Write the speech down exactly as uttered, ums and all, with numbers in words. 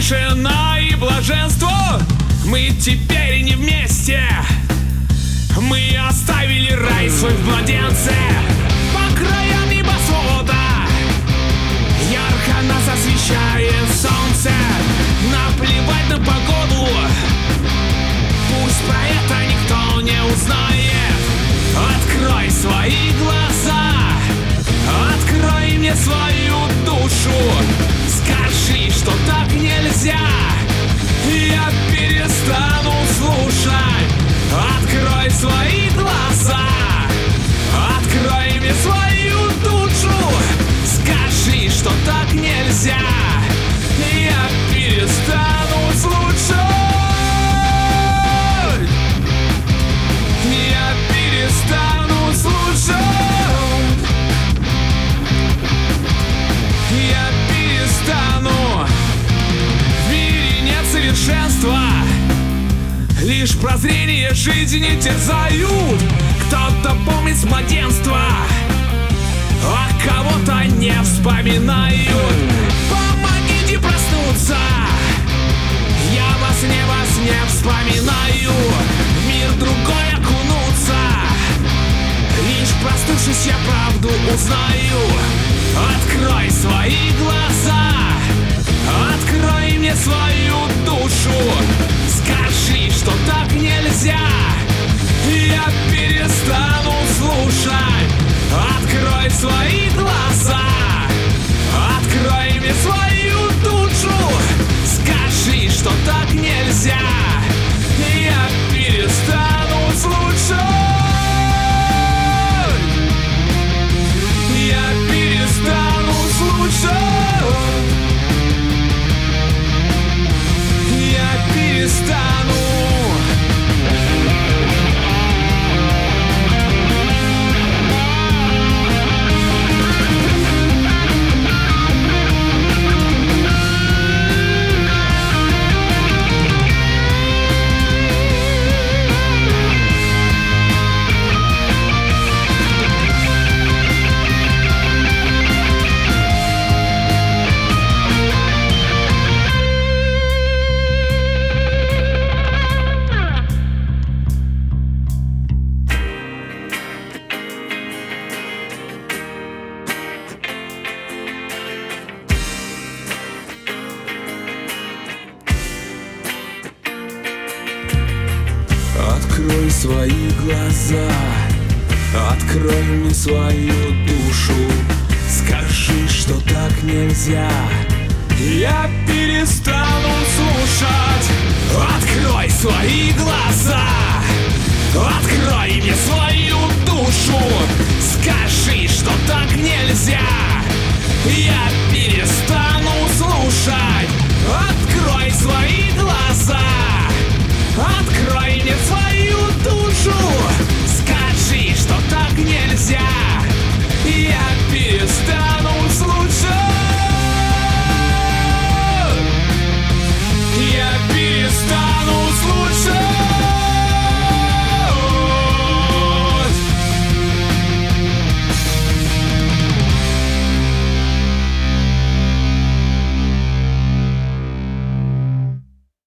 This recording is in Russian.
тишина и блаженство. Мы теперь не вместе. Мы оставили рай свой в младенце. По краям небосвода ярко нас освещает солнце. Наплевать на погоду, пусть про это никто не узнает. Открой свои глаза, открой мне свою душу. Скажи, что так нельзя, я перестану слушать. Открой свои глаза, открой мне свою душу. Скажи, что так нельзя, я перестану слушать. Я перестану слушать. Я перестану. В мире нет совершенства, лишь прозрение жизни терзают. Кто-то помнит с младенства, а кого-то не вспоминают. Помогите проснуться, я во сне вас не вспоминаю. В мир другой окунуться, лишь проснувшись я правду узнаю. Открой свои глаза, открой мне свою душу. Скажи, что так нельзя, я перестану слушать. Открой свои глаза, открой мне свою душу. Скажи, что так нельзя, я перестану слушать. Я перестану слушать. Я перестану. Открой свои глаза, открой мне свою душу. Скажи, что так нельзя, я перестану слушать. Открой свои глаза, открой мне свою душу. Скажи, что так нельзя, я